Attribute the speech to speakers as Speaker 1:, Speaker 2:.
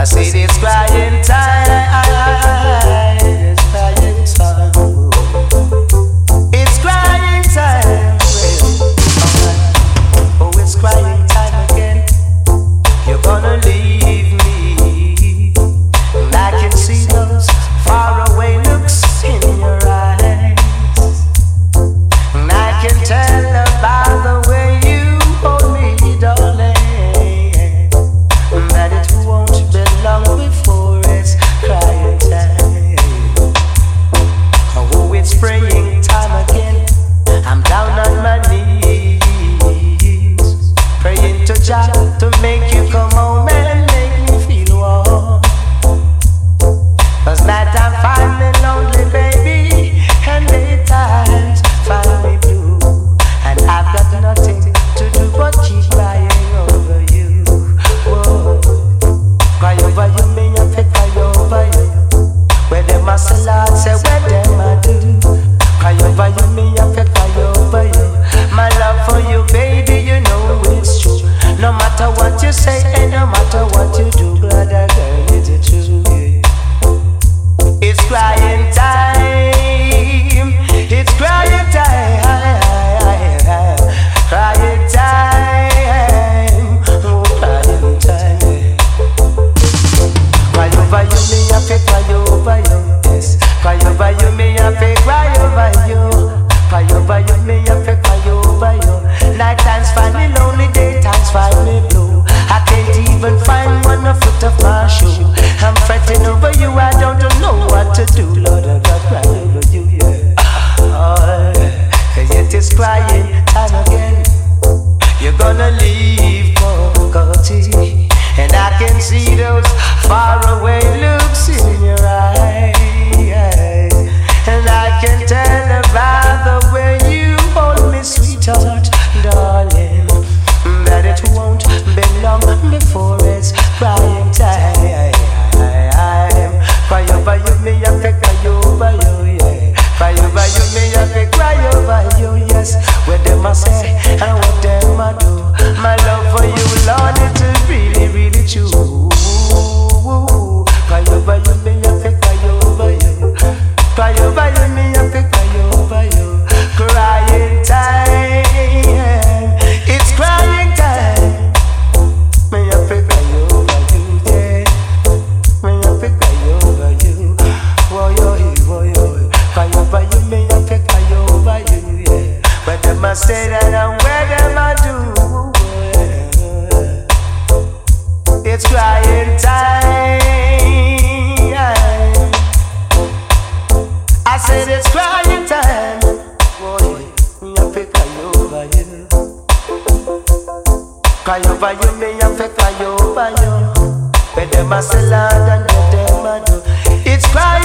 Speaker 1: said it's crying time. It's crying time. It's crying time. Oh, it's crying time again. You're gonna leave me. And I can see those faraway looks in your eyes. And I can tell by the way you hold me, darling, that it won't be long before it's crying time. Oh, it's praying time again. I'm down on my knees, praying to Jah to make you come home and make me feel warm. 'Cause night time find me lonely, baby, and daytimes find me blue. And I've got nothing to do but keep crying over you. Whoa. Cry over you, me and fi cry over you. Where them a say, Lord, say where them a do. Cry over you, me and fi cry over you. My love for you, baby, you know it's true. No matter what you say and no matter what you do, glad I girl, it's true. Yeah. It's crying time. It's crying time. Crying time. Oh, crying time. Yeah. Cry over you, me I fi cry over you. Yes. Cry over you, me I fi cry over you. Cry over you, me I fi cry over you. Night times find me lonely, daytimes find me blue. I can't even find one foot of my shoe. I'm fretting over you, I don't know what to do. Lord, I got cry over you, yeah. Oh, yet it's crying time again. You're gonna leave Pocahontas, and I can see those faraway looks in your eyes. And I can tell by the way you hold me, sweetheart, darling, that it won't be long before it's crying time. Cry over you, me I fi cry over you, yeah. Cry over you, me I fi cry over you, yes. What them a say and what them a do. My love for you, Lord, it's really, really true. Cry over you, me I fi cry over you. Cry over you, me I fi cry over you. Crying time. It's crying time. Me I fi cry over you, yeah. Me I fi cry over you. Whoa, yo. Cry over you, me I fi cry over you, yeah. Where them a say that and where them a do. It's crying time. I said it's crying time. Boy, me a fi cry over you. Cry over you, me a fi cry over you. Where them a say Lord and where them a do. It's crying.